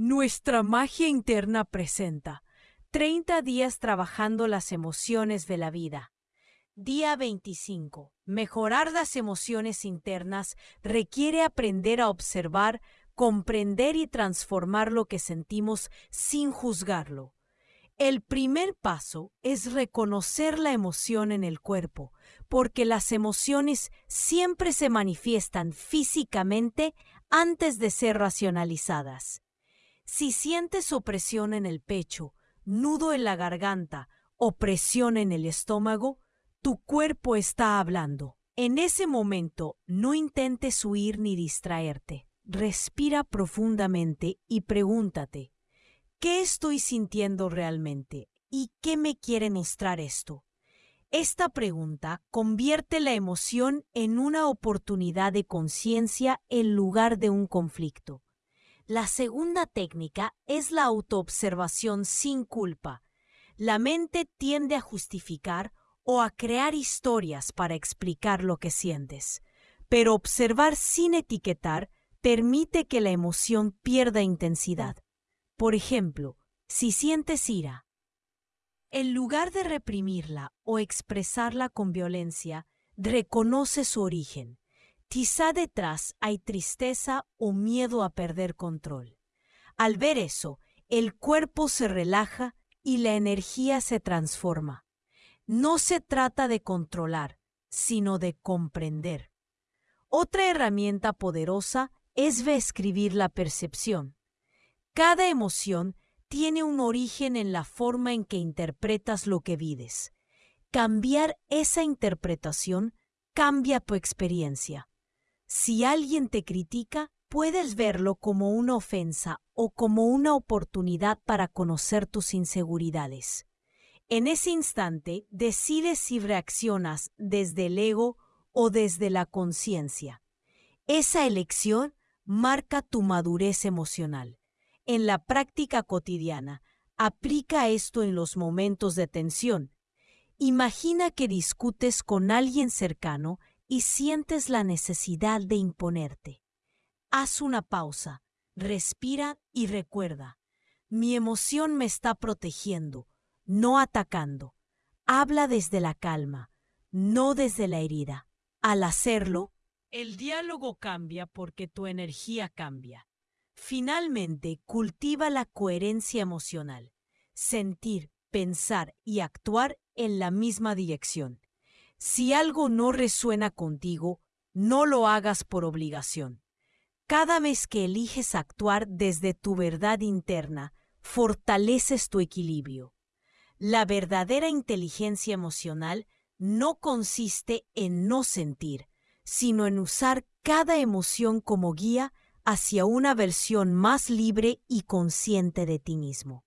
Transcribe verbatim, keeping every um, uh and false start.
Nuestra magia interna presenta treinta días trabajando las emociones de la vida. Día veinticinco. Mejorar las emociones internas requiere aprender a observar, comprender y transformar lo que sentimos sin juzgarlo. El primer paso es reconocer la emoción en el cuerpo, porque las emociones siempre se manifiestan físicamente antes de ser racionalizadas. Si sientes opresión en el pecho, nudo en la garganta o presión en el estómago, tu cuerpo está hablando. En ese momento, no intentes huir ni distraerte. Respira profundamente y pregúntate, ¿qué estoy sintiendo realmente? ¿Y qué me quiere mostrar esto? Esta pregunta convierte la emoción en una oportunidad de conciencia en lugar de un conflicto. La segunda técnica es la autoobservación sin culpa. La mente tiende a justificar o a crear historias para explicar lo que sientes, pero observar sin etiquetar permite que la emoción pierda intensidad. Por ejemplo, si sientes ira, en lugar de reprimirla o expresarla con violencia, reconoce su origen. Quizá detrás hay tristeza o miedo a perder control. Al ver eso, el cuerpo se relaja y la energía se transforma. No se trata de controlar, sino de comprender. Otra herramienta poderosa es reescribir la percepción. Cada emoción tiene un origen en la forma en que interpretas lo que vives. Cambiar esa interpretación cambia tu experiencia. Si alguien te critica, puedes verlo como una ofensa o como una oportunidad para conocer tus inseguridades. En ese instante, decides si reaccionas desde el ego o desde la conciencia. Esa elección marca tu madurez emocional. En la práctica cotidiana, aplica esto en los momentos de tensión. Imagina que discutes con alguien cercano y sientes la necesidad de imponerte. Haz una pausa, respira y recuerda, mi emoción me está protegiendo, no atacando. Habla desde la calma, no desde la herida. Al hacerlo, el diálogo cambia porque tu energía cambia. Finalmente, cultiva la coherencia emocional, sentir, pensar y actuar en la misma dirección. Si algo no resuena contigo, no lo hagas por obligación. Cada vez que eliges actuar desde tu verdad interna, fortaleces tu equilibrio. La verdadera inteligencia emocional no consiste en no sentir, sino en usar cada emoción como guía hacia una versión más libre y consciente de ti mismo.